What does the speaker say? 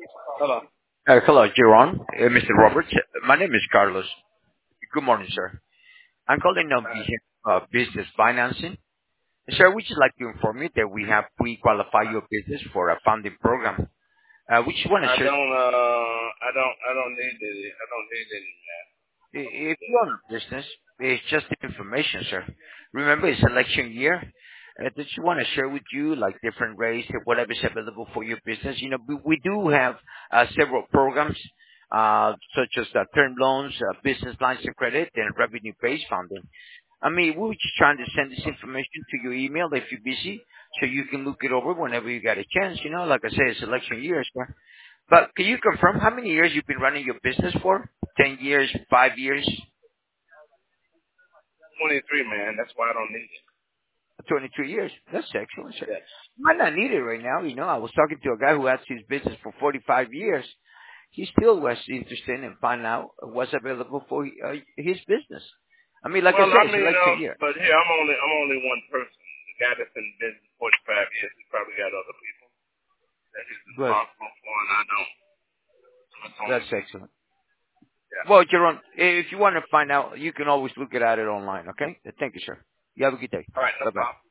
Hello. Hello, Jeron, Mr. Roberts. My name is Carlos. Good morning, sir. I'm calling on behalf of business financing. Sir, we just like to inform you that we have pre-qualified your business for a funding program. We just want to share, I don't need any, man. if you own a business, it's just information, sir. Remember, it's election year. I just want to share with you like different rates, whatever is available for your business. You know, we do have several programs, such as term loans, business lines of credit, and revenue-based funding. I mean, we were just trying to send this information to your email if you're busy, so you can look it over whenever you got a chance. You know, like I said, it's election year, sir. But can you confirm how many years you've been running your business for? 10 years, 5 years, 23, man. That's why I don't need it. 22 years? That's excellent, sir. Yes. Might not need it right now. You know, I was talking to a guy who had his business for 45 years. He still was interested in finding out what's available for his business. I mean, like I Well, said, it's election year. but here I'm only one person. The guy that's in business 45 years, he probably got other people that he's But responsible for, and I don't. So it's only that's me. excellent. Yeah. Well, Jerome, if you want to find out, you can always look it at it online, okay? Thank you, sir. You have a good day. All right, no Bye-bye. problem.